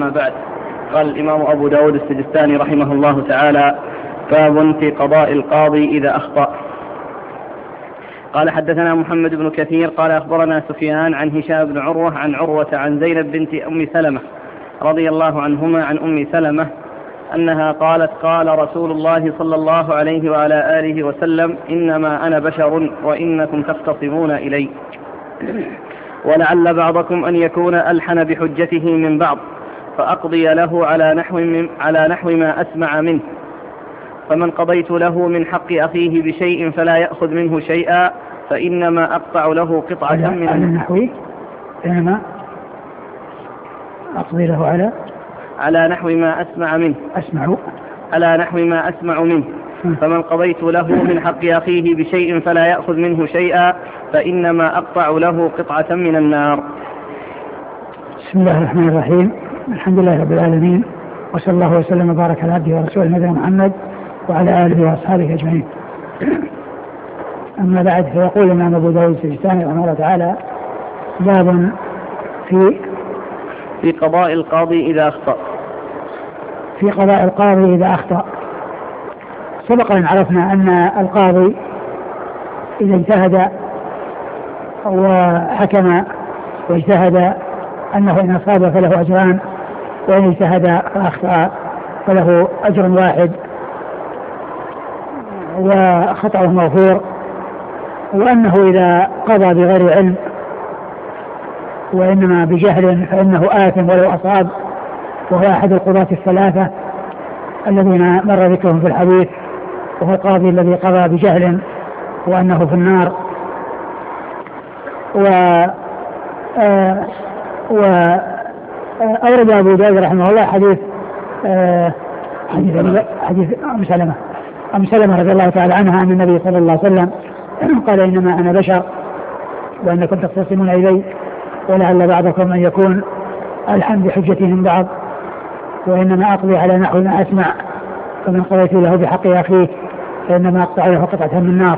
أما بعد. قال الإمام أبو داود السجستاني رحمه الله تعالى: باب في قضاء القاضي إذا أخطأ. قال: حدثنا محمد بن كثير قال أخبرنا سفيان عن هشام بن عروة عن عروة عن زينب بنت أم سلمة رضي الله عنهما عن أم سلمة أنها قالت: قال رسول الله صلى الله عليه وعلى آله وسلم: إنما أنا بشر وإنكم تختصمون إلي، ولعل بعضكم أن يكون ألحن بحجته من بعض، فأقضي له على نحو ما أسمع منه، فمن قضيت له من حق أخيه بشيء فلا يأخذ منه شيئا فإنما أقطع له قطعة من النحو، إنما أقضي له على نحو ما أسمع منه، على نحو ما أسمع منه، فمن قضيت له من حق أخيه بشيء فلا يأخذ منه شيئا فإنما أقطع له قطعة من النار. بسم الله الرحمن الرحيم. الحمد لله رب العالمين، وصلى الله وسلم وبارك على عبده ورسوله نبينا محمد وعلى آله وأصحابه أجمعين. أما بعد، فيقول الإمام أبو داود السجستاني رحمه الله تعالى: باب في قضاء القاضي إذا أخطأ. في قضاء القاضي إذا أخطأ. سبق أن عرفنا أن القاضي إذا اجتهد وحكم واجتهد أنه إن أصاب فله أجران، وإن اجتهد وأخطأ فله أجر واحد وخطأه مغفور، وأنه إذا قضى بغير علم وإنما بجهل فإنه آثم ولو أصاب، وهو أحد القضاة الثلاثة الذين مر ذكرهم في الحديث، وهو القاضي الذي قضى بجهل وأنه في النار. وأورد أبو داود رحمه الله حديث أم سلمة رضي الله تعالى عنها أن النبي صلى الله عليه وسلم قال: إنما أنا بشر وأنكم تختصمون إلي، ولعل بعضكم أن يكون ألحن بحجته من بعض، وإنما أقضي على نحو ما أسمع، فمن قضيت له بحق أخيه فإنما أقطع له قطعة من النار.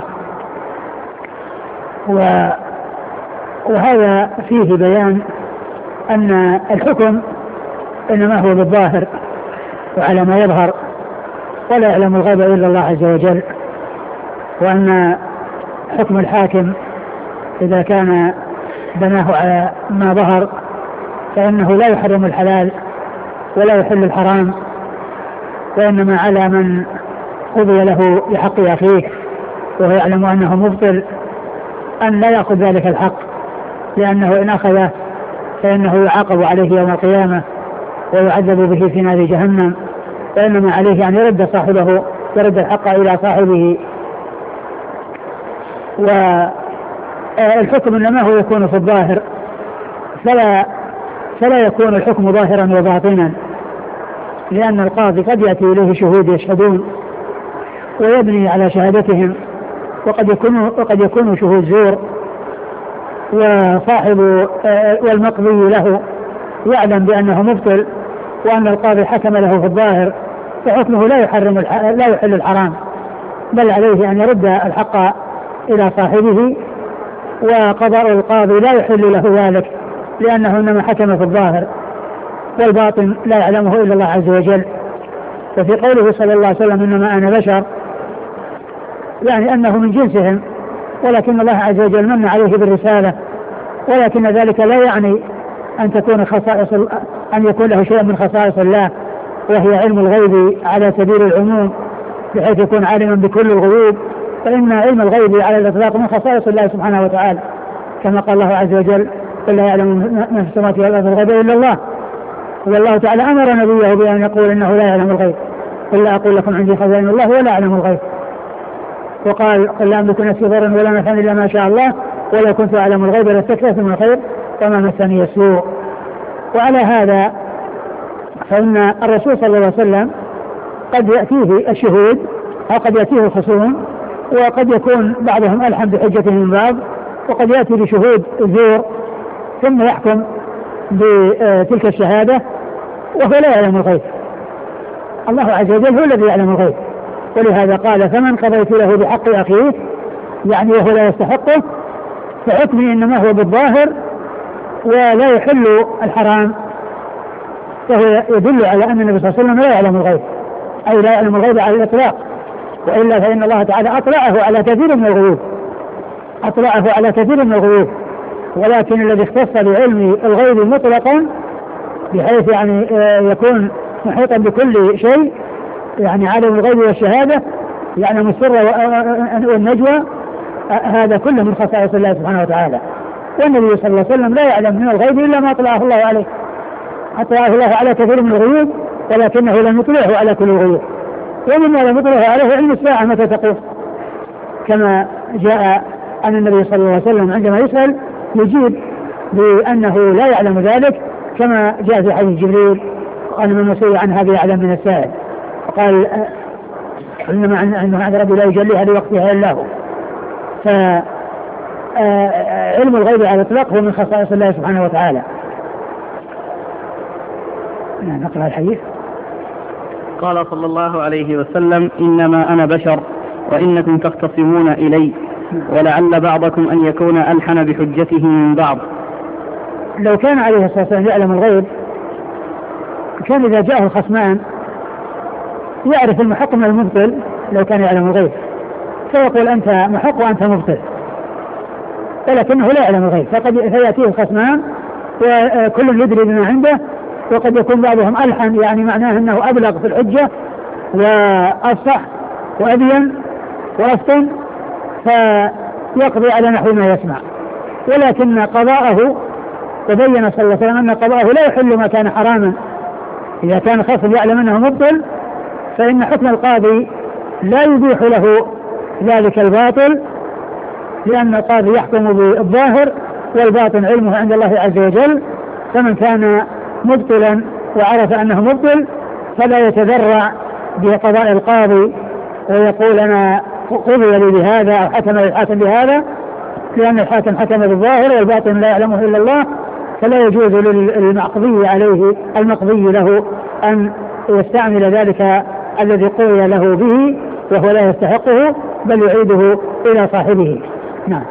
وهذا فيه بيان أن الحكم إنما هو بالظاهر وعلى ما يظهر، ولا يعلم الغيب إلا الله عز وجل، وأن حكم الحاكم إذا كان بناه على ما ظهر فإنه لا يحرم الحلال ولا يحل الحرام، وإنما على من قضي له بحق أخيه وهو يعلم أنه مبطل أن لا يأخذ ذلك الحق، لأنه إن أخذه فإنه يعاقب عليه يوم القيامة ويعذب به في نار جهنم، فإنما عليه أن يرد صاحبه، يرد الحق إلى صاحبه. والحكم إنما هو يكون في الظاهر، فلا يكون الحكم ظاهرا وباطنا، لأن القاضي قد يأتي إليه شهود يشهدون ويبني على شهادتهم، وقد يكون شهود زور، وصاحب والمقضي له يعلم بأنه مبطل وأن القاضي حكم له في الظاهر، فحكمه لا يحل الحرام، بل عليه أن يرد الحق إلى صاحبه، وقضاء القاضي لا يحل له ذلك، لأنه إنما حكم في الظاهر، والباطن لا يعلمه إلا الله عز وجل. ففي قوله صلى الله عليه وسلم: إنما أنا بشر، يعني أنه من جنسهم، ولكن الله عز وجل من عليه بالرسالة، ولكن ذلك لا يعني أن يكون له شيء من خصائص الله، وهي علم الغيب على سبيل العموم، بحيث يكون عالما بكل الغيوب، فإن علم الغيب على الإطلاق من خصائص الله سبحانه وتعالى، كما قال الله عز وجل: قل لا يعلم من في السماوات والأرض الغيب إلا الله. والله تعالى أمر نبيه بأن يقول إنه لا يعلم الغيب: قل لا أقول لكم عندي خزائن الله ولا أعلم الغيب. وقال: قل لا أملك نفسي ضرا ولا نفعا إلا ما شاء الله ولو كنت أعلم الغيب لاستكثرت من الخير وما مسني السوء. وعلى هذا فإن الرسول صلى الله عليه وسلم قد يأتيه الشهود أو قد يأتيه الخصوم، وقد يكون بعضهم ألحن بحجته من بعض، وقد يأتي بشهود زور ثم يحكم بتلك الشهادة وهو لا يعلم الغيب. الله عز وجل هو الذي يعلم الغيب، ولهذا قال: فمن قضيت له بحق أخيه، يعني وهو لا يستحقه، فحكمه إنما هو بالظاهر ولا يحل الحرام، فهو يدل على أن النبي صلى الله عليه وسلم لا يعلم الغيب، أي لا يعلم الغيب على الإطلاق، وإلا فإن الله تعالى أطلعه على كثير من الغيوب، أطلعه على كثير من الغيوب، ولكن الذي اختص بعلم الغيب مطلقا بحيث يعني يكون محيطا بكل شيء، يعني عالم الغيب والشهادة، يعلم السر والنجوى، هذا كله من خصائص الله سبحانه وتعالى. والنبي صلى الله عليه وسلم لا يعلم من الغيب إلا ما أطلعه الله عليه، أطلعه الله على كثير من الغيوب، ولكنه لم يطلعه على كل الغيوب، ومما لم يطلعه عليه علم الساعة متى تقوم، كما جاء أن النبي صلى الله عليه وسلم عندما يسأل يجيب بأنه لا يعلم ذلك، كما جاء في حديث جبريل قال من المسؤول عن هذا يعلم من السائل، وقال إنما عند ربي لا يجليها لوقتها إلا هو. فعلم الغيب على الإطلاق هو من خصائص الله سبحانه وتعالى. نقرأ الحديث. قال صلى الله عليه وسلم إنما أنا بشر وإنكم تختصمون إلي ولعل بعضكم أن يكون ألحن بحجته من بعض. لو كان عليه الصلاة والسلام يعلم الغيب كان إذا جاءه الخصمان يعرف المحق من المبطل، لو كان يعلم الغيب فيقول أنت محق وأنت مبطل، ولكنه لا يعلم الغيب، فيأتيه الخصمان وكل يدري بما عنده، وقد يكون بعضهم ألحن، يعني معناه أنه أبلغ في الحجة وأصح وأبين وأفطن، فيقضي على نحو ما يسمع. ولكن قضاءه، وبين صلى الله عليه وسلم أن قضاءه لا يحل ما كان حراما. إذا كان خصم يعلم أنه مبطل فإن حكم القاضي لا يبيح له ذلك الباطل، لأن القاضي يحكم بالظاهر والباطن علمه عند الله عز وجل. فمن كان مبطلا وعرف أنه مبطل فلا يتذرع بقضاء القاضي ويقول أنا قضي لي بهذا أو حكم الحاكم بهذا، لأن الحاكم حكم بالظاهر والباطن لا يعلمه إلا الله، فلا يجوز للمقضي عليه المقضي له أن يستعمل ذلك الذي قضي له به وهو لا يستحقه، بل يعيده إلى صاحبه. نعم.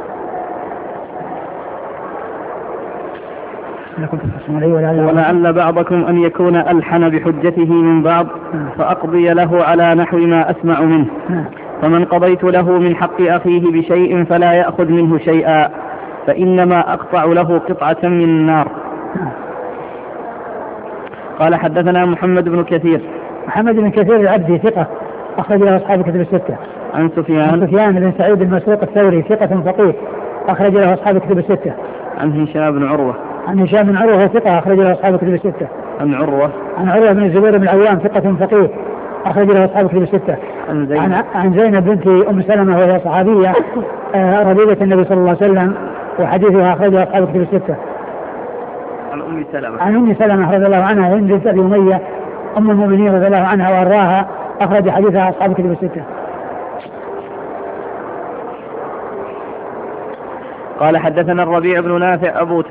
ولعل بعضكم أن يكون ألحن بحجته من بعض فأقضي له على نحو ما أسمع منه. فمن قضيت له من حق أخيه بشيء فلا يأخذ منه شيئا فإنما أقطع له قطعة من النار. قال حدثنا محمد بن كثير. محمد بن كثير العبدي ثقة أخرج له أصحاب الكتب الستة. عن سفيان بن سعيد المسروق الثوري ثقة فقيه أخرج له أصحاب الكتب الستة. عن هشام بن عروة. عن هشام بن عروة ثقة أخرج له أصحاب الكتب الستة. عن عروة بن الزبير بن العوام ثقة فقيه أخرج له أصحاب الكتب الستة. عن زينب بنت أم سلمة وهي صحابية ربيبة النبي صلى الله عليه وسلم وحديثها أخرجه أصحاب الكتب الستة. عن أم سلمة رضي الله عنها هند بنت أبي أمية أم المؤمنين رضي الله عنها وأرضاها أخرج حديثها أصحاب الكتب الستة. قال حدثنا الربيع بن نافع أبو